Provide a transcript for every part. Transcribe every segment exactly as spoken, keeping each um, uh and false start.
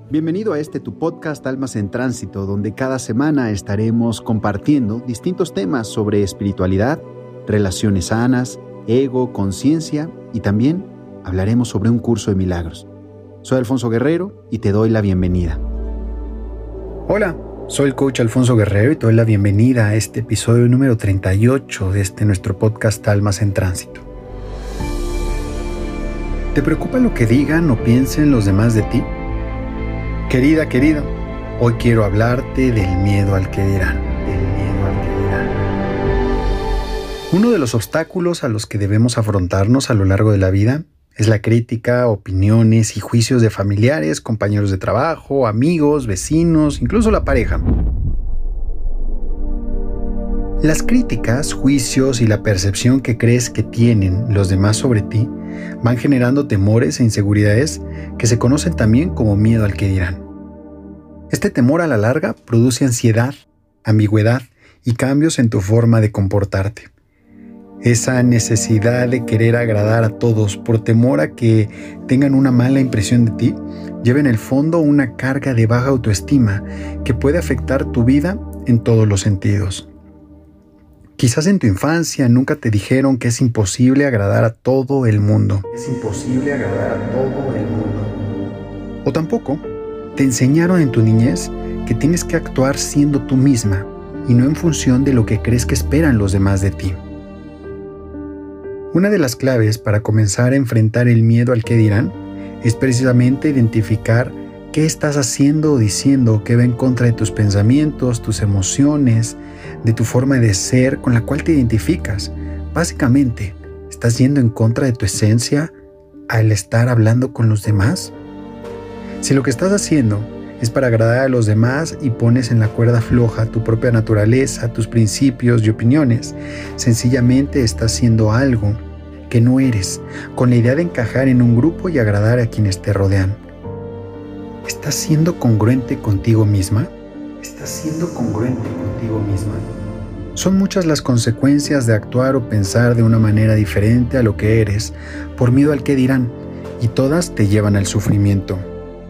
Bienvenido a este tu podcast Almas en Tránsito, donde cada semana estaremos compartiendo distintos temas sobre espiritualidad, relaciones sanas, ego, conciencia y también hablaremos sobre un curso de milagros. Soy Alfonso Guerrero y te doy la bienvenida. Hola, soy el coach Alfonso Guerrero y te doy la bienvenida a este episodio número treinta y ocho de este nuestro podcast Almas en Tránsito. ¿Te preocupa lo que digan o piensen los demás de ti? Querida, querido, hoy quiero hablarte del miedo al que dirán. Del miedo al que dirán. Uno de los obstáculos a los que debemos afrontarnos a lo largo de la vida es la crítica, opiniones y juicios de familiares, compañeros de trabajo, amigos, vecinos, incluso la pareja. Las críticas, juicios y la percepción que crees que tienen los demás sobre ti van generando temores e inseguridades que se conocen también como miedo al que dirán. Este temor a la larga produce ansiedad, ambigüedad y cambios en tu forma de comportarte. Esa necesidad de querer agradar a todos por temor a que tengan una mala impresión de ti lleva en el fondo una carga de baja autoestima que puede afectar tu vida en todos los sentidos. Quizás en tu infancia nunca te dijeron que es imposible agradar a todo el mundo. Es imposible agradar a todo el mundo. O tampoco te enseñaron en tu niñez que tienes que actuar siendo tú misma y no en función de lo que crees que esperan los demás de ti. Una de las claves para comenzar a enfrentar el miedo al que dirán es precisamente identificar qué estás haciendo o diciendo que va en contra de tus pensamientos, tus emociones, de tu forma de ser con la cual te identificas. Básicamente, ¿estás yendo en contra de tu esencia al estar hablando con los demás? Si lo que estás haciendo es para agradar a los demás y pones en la cuerda floja tu propia naturaleza, tus principios y opiniones, sencillamente estás haciendo algo que no eres, con la idea de encajar en un grupo y agradar a quienes te rodean. ¿Estás siendo congruente contigo misma? ¿Estás siendo congruente contigo misma? Son muchas las consecuencias de actuar o pensar de una manera diferente a lo que eres por miedo al que dirán, y todas te llevan al sufrimiento.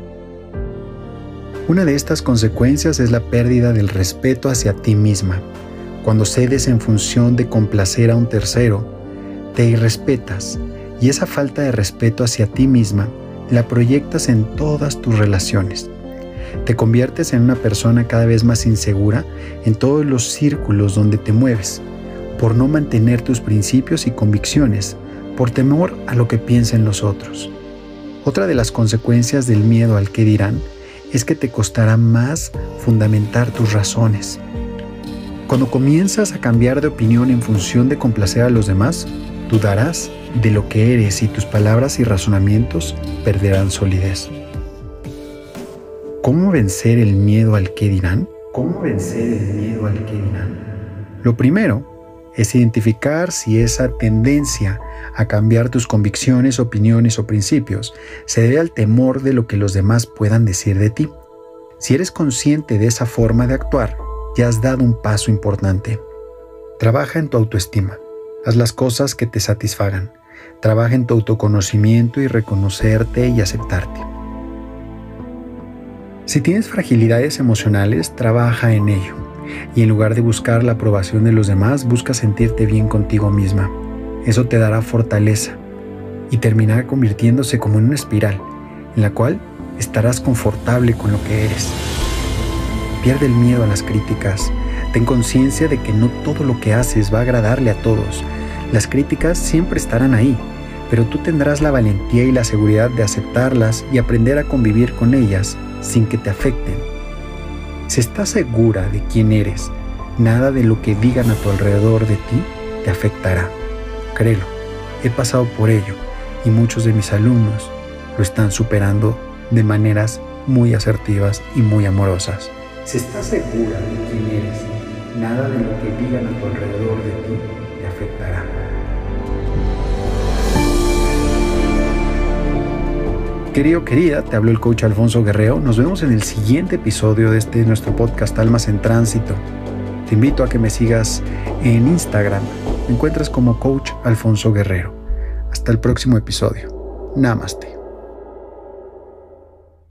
Una de estas consecuencias es la pérdida del respeto hacia ti misma. Cuando cedes en función de complacer a un tercero, te irrespetas, y esa falta de respeto hacia ti misma la proyectas en todas tus relaciones. Te conviertes en una persona cada vez más insegura en todos los círculos donde te mueves, por no mantener tus principios y convicciones, por temor a lo que piensen los otros. Otra de las consecuencias del miedo al que dirán es que te costará más fundamentar tus razones. Cuando comienzas a cambiar de opinión en función de complacer a los demás, dudarás de lo que eres y tus palabras y razonamientos perderán solidez. ¿Cómo vencer el miedo al que dirán? ¿Cómo vencer el miedo al que dirán? Lo primero es identificar si esa tendencia a cambiar tus convicciones, opiniones o principios se debe al temor de lo que los demás puedan decir de ti. Si eres consciente de esa forma de actuar, ya has dado un paso importante. Trabaja en tu autoestima. Haz las cosas que te satisfagan. Trabaja en tu autoconocimiento y reconocerte y aceptarte. Si tienes fragilidades emocionales, trabaja en ello. Y en lugar de buscar la aprobación de los demás, busca sentirte bien contigo misma. Eso te dará fortaleza y terminará convirtiéndose como en una espiral, en la cual estarás confortable con lo que eres. Pierde el miedo a las críticas. Ten conciencia de que no todo lo que haces va a agradarle a todos. Las críticas siempre estarán ahí, pero tú tendrás la valentía y la seguridad de aceptarlas y aprender a convivir con ellas sin que te afecten. Si estás segura de quién eres, nada de lo que digan a tu alrededor de ti te afectará. Créelo, he pasado por ello y muchos de mis alumnos lo están superando de maneras muy asertivas y muy amorosas. Si estás segura de quién eres, nada de lo que digan a tu alrededor de ti te afectará. Querido, querida, te habló el coach Alfonso Guerrero. Nos vemos en el siguiente episodio de este nuestro podcast Almas en Tránsito. Te invito a que me sigas en Instagram. Me encuentras como coach Alfonso Guerrero. Hasta el próximo episodio. Namaste.